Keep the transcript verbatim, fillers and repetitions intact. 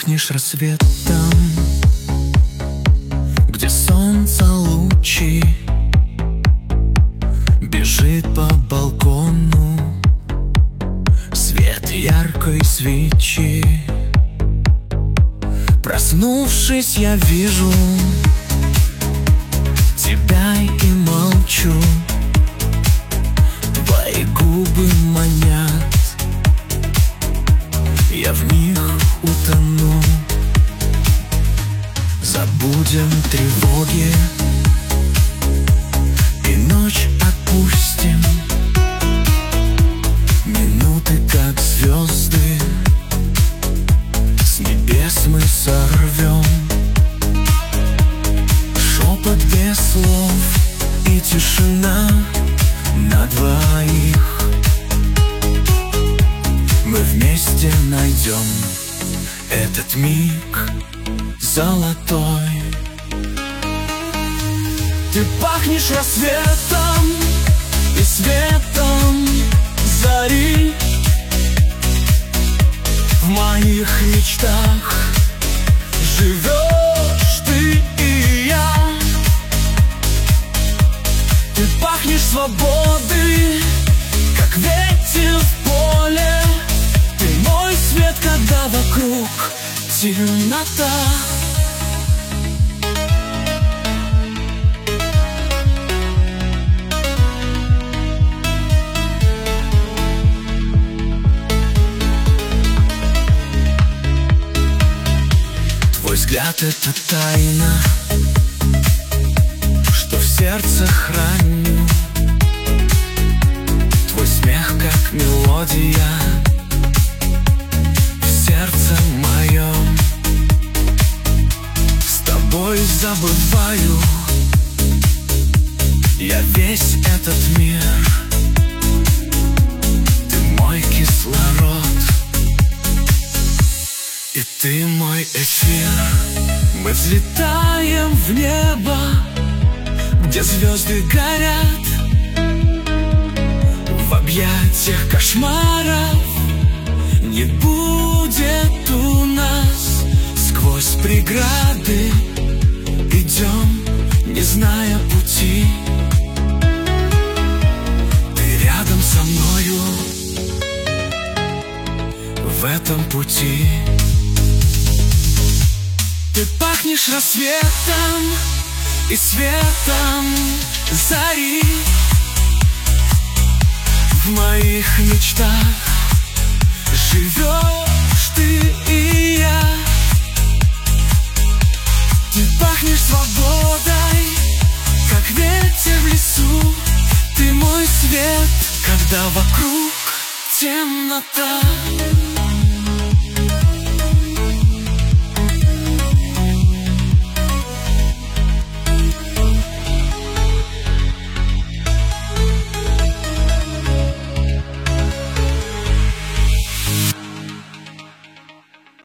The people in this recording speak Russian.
пахнешь рассветом, где солнце лучи бежит по балкону свет яркой свечи. Проснувшись, я вижу тебя и молчу. Твои губы манят, я в них утону. Забудем тревоги и ночь отпустим. Минуты, как звезды, с небес мы сорвем. Шепот без слов и тишина на двоих. Мы вместе найдем этот миг золотой. Ты пахнешь рассветом и светом зари. В моих мечтах живешь ты и я. Ты пахнешь свободой, как ветер в поле. Ты мой свет, когда вокруг темнота. Твой взгляд — это тайна, что в сердце храню. Твой смех, как мелодия в сердце моем. С тобой забываю я весь этот мир. Ты мой кислород, и ты мой эфир. Мы взлетаем в небо, где звезды горят. В объятиях кошмаров не будет у нас. Сквозь преграды идем, не зная пути. Ты рядом со мною в этом пути. Ты пахнешь рассветом и светом зари. В моих мечтах живешь ты и я. Ты пахнешь свободой, как ветер в лесу. Ты мой свет, когда вокруг темнота.